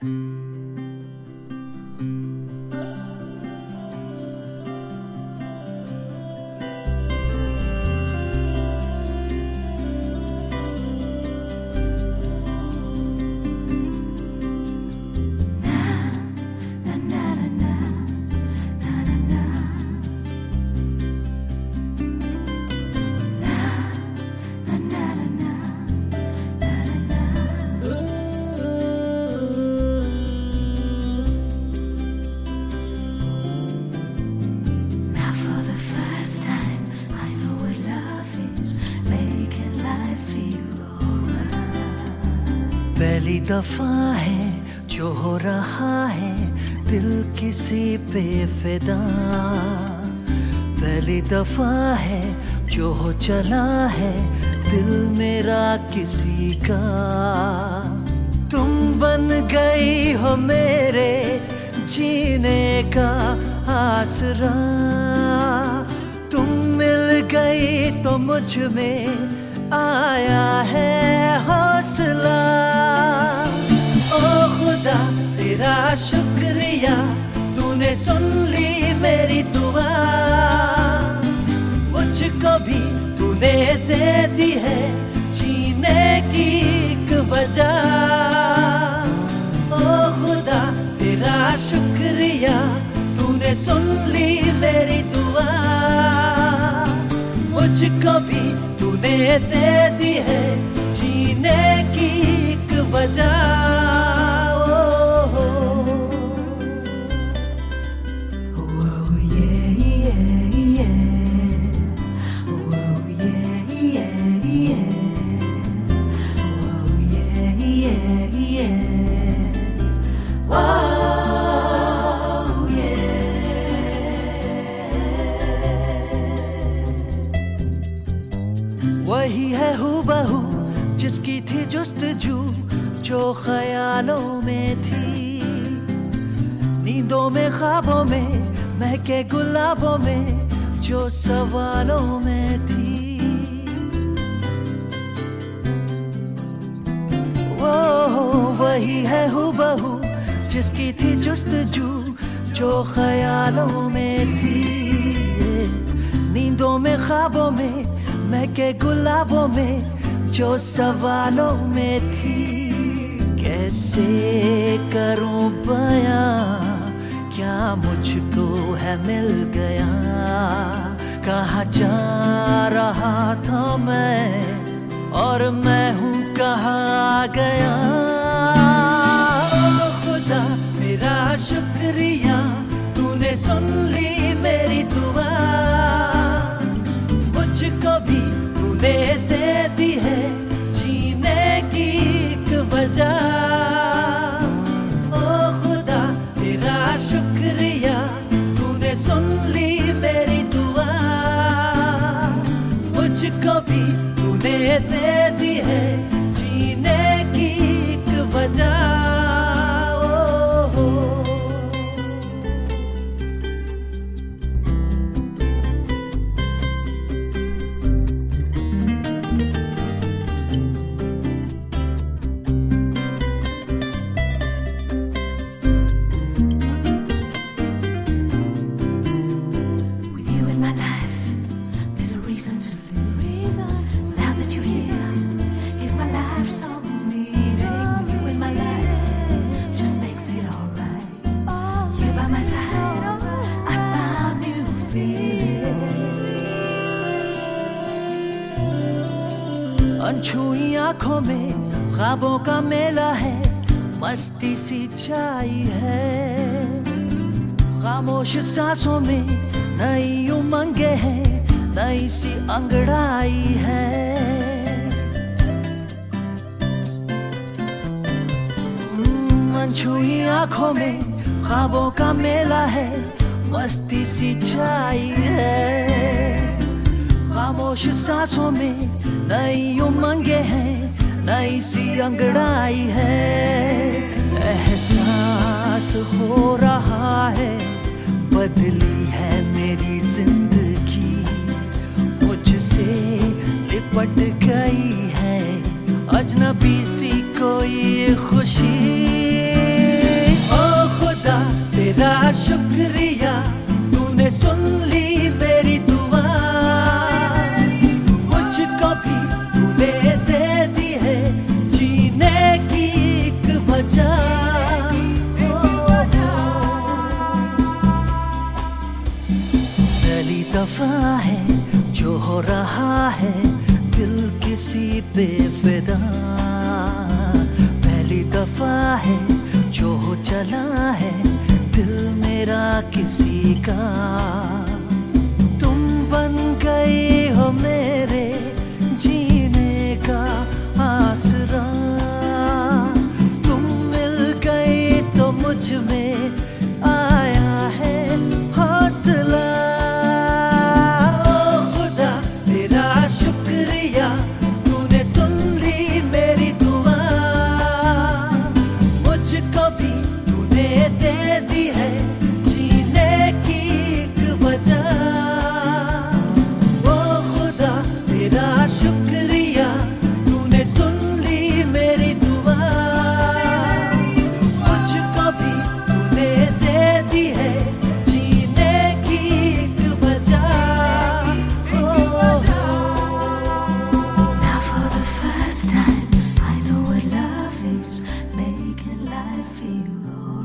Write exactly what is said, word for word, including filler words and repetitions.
पहली दफा है जो हो रहा है दिल किसी पे फिदा, पहली दफा है जो हो चला है दिल मेरा किसी का। तुम बन गई हो मेरे जीने का आसरा, तुम मिल गई तो मुझ में आया है हौसला। ओ खुदा तेरा शुक्रिया, तूने सुन ली मेरी दुआ, मुझको भी तूने दे दी है जीने की एक वजह। ओ खुदा तेरा शुक्रिया, तूने सुन ली मेरी दुआ, मुझको भी तूने दे दी है जीने की एक वजह। वही है हूबहू जिसकी थी जुस्तजू जो ख्यालों में थी, नींदों में ख्वाबों में महके गुलाबों में जो सवालों में थी। वो वही है हूबहू जिसकी थी जुस्तजू जो ख्यालों में थी, नींदों में ख्वाबों में महके गुलाबों में जो सवालों में थी। कैसे करूं बयां क्या मुझको है मिल गया, कहाँ जा रहा था मैं और मैं हूँ कहाँ आ गया। ओ खुदा मेरा शुक्रिया, तूने सुन ली मेरी दुआ, मुझको भी तूने दे दी है जीने की एक वजह। ओ खुदा तेरा शुक्रिया, तूने सुन ली मेरी दुआ, मुझको भी तूने दे दी है जीने की एक वजह। अनछुई आंखों में ख्वाबों का मेला है, मस्ती सी छाई है, खामोश सांसों में नई उमंगे हैं, नई सी अंगड़ाई है। अनछुई आंखों में ख्वाबों का मेला है, मस्ती सी छाई है, खामोश सांसों में नई उमंगे हैं, नई सी अंगड़ाई है। एहसास हो रहा है बदली है मेरी जिंदगी, मुझसे लिपट गई है अजनबी सी कोई खुशी। हो रहा है दिल किसी पे फिदा, पहली दफा है जो चला है दिल मेरा किसी का। तुम बन गई हो मेरे जीने का आसरा, तुम मिल गई तो मुझ में आया है हौसला। ओ खुदा तेरा शुक्रिया, तूने सुन ली मेरी दुआ, मुझको भी तूने दे दी है जीने की एक वजह। ओ खुदा तेरा शुक्रिया, तूने सुन ली मेरी दुआ, मुझको भी तूने दे दी है जीने की एक वजह। Now for the first time, I know what love is, making life feel